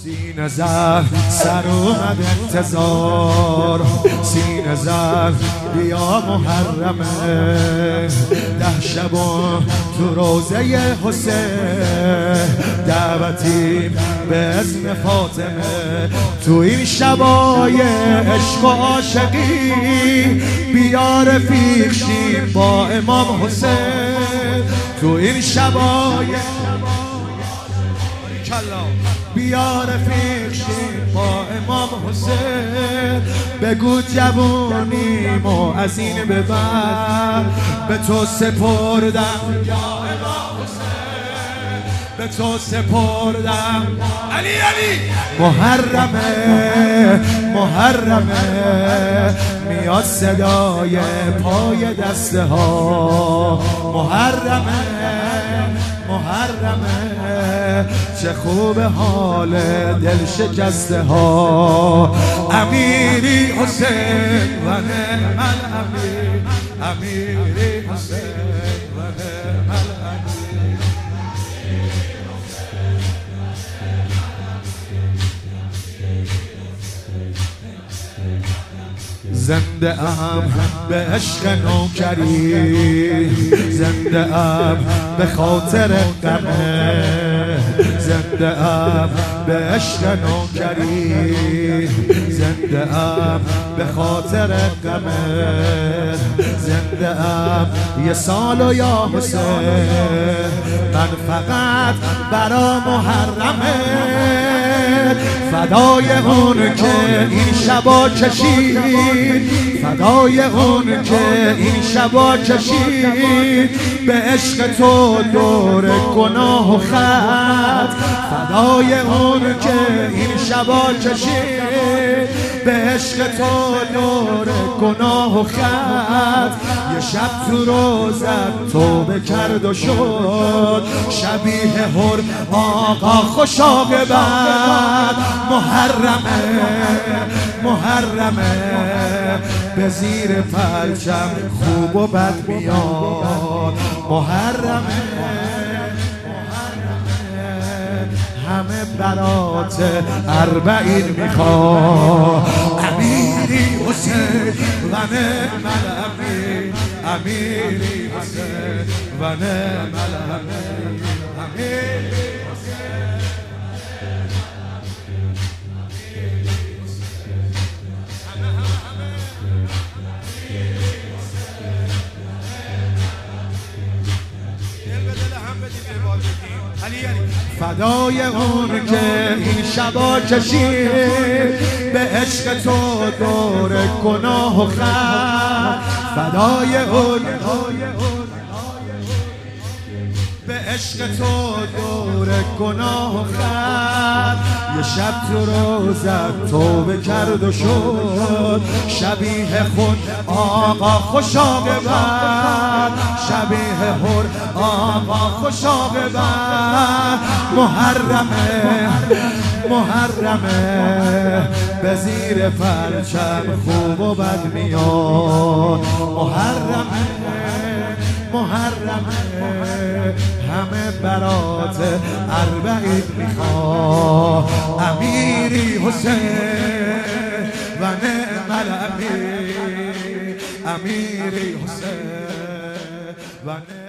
سینه زد سر اومد انتظار، سینه زد بیا محرمه، 10 شب تو روزه حسین، دعوتیم به اسم فاطمه. تو این شبای عشق و عاشقی بیا رفیق شیم با امام حسین. تو این شبای بیا رفیق شیم با امام حسین. بگو جوونیم و از این به بعد به تو سپردم یا امام حسین، به تو سپردم علی علی. محرمه محرمه میاد صدای پای دسته ها، محرمه محرمه چه خوب حال دل شکسته ها. امیری حسین و نعم الامیر، امیری حسین و نعم الامیر. زنده ام به عشق نوکری، زنده ام به خاطر غمه، زنده ام به عشق نوکری، زنده ام به خاطر غمه، زنده ام یه سال و یا حسین، من فقط برا محرمه، فدای اون که این شبا کشید، فدای اون که این شبا کشید، به عشق تو دور گناه و خط، فدای اون که این شبا کشید، به عشق تو دور گناه و خط. یه شب تو روزت توبه کرد و شد شبیه هر آقا خوشا ببر. محرمه محرمه به زیر پرچم خوب و بد میاد، محرمه همه برات اربعین میخواد. امیری حسین و نعم الامیر، امیری حسین و نعم الامیر، امیری فدای اون که این شبا کشید، به عشق تو دور گناه و خط، فدای اون به عشق تو دور گناه و خط. یه شب تو روزت توبه کرد و شد شبیه خود آقا خوشا ببر، شبیه هر آقا خوشا ببر. محرمه محرمه به زیر پرچم خوب و بد میاد، محرمه محرمه همه برات اربعین میخواد. امیری حسین و نعم الامیر، امیری حسین و نعم